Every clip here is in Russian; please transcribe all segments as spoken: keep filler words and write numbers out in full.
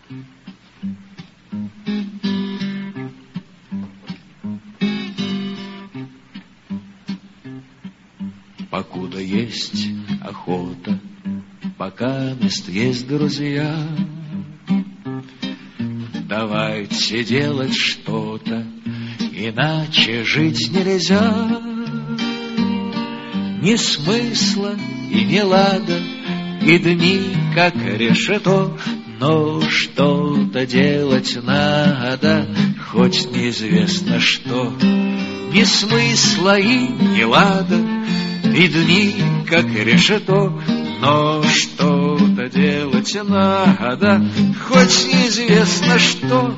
Покуда есть охота, пока мест есть друзья, давайте делать что-то, иначе жить нельзя. Ни смысла и ни лада, и дни как решето, но что-то делать надо, хоть неизвестно что. Ни смысла и ни лада, и дни как решето, но что-то делать надо, хоть неизвестно что.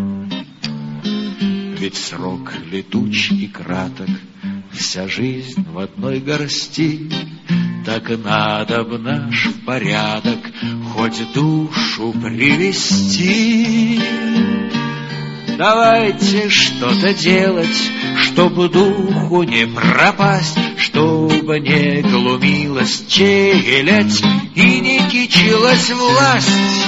Ведь срок летуч и краток, вся жизнь в одной горсти, так надо б наш в порядок хоть душу привести. Давайте что-то делать, чтобы духу не пропасть, чтобы не глумилась челядь и не кичилась власть.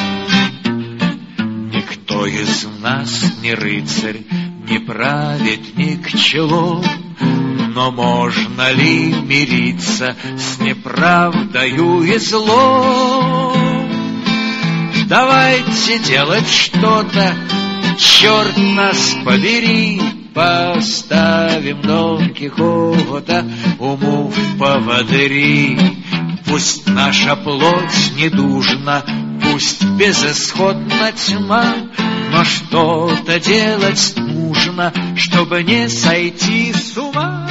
Никто из нас не рыцарь, не праведник челом, но можно ли мириться с неправдою и злом? Давайте делать что-то, черт нас побери, поставим Дон Кихота уму в поводыри. Пусть наша плоть недужна, пусть безысходна тьма, но что-то делать нужно, чтобы не сойти с ума.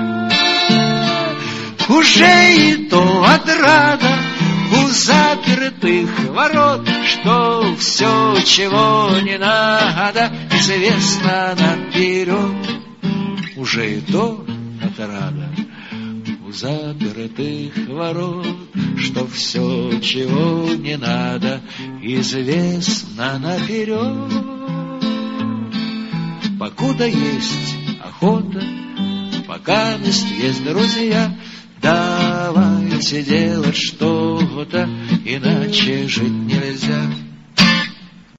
Уже и то отрада у запертых ворот, что все, чего не надо, известно наперед. Уже и то отрада у запертых ворот, что все, чего не надо, известно наперед. Покуда есть охота, пока мест есть друзья, давайте делать что-то, иначе жить нельзя.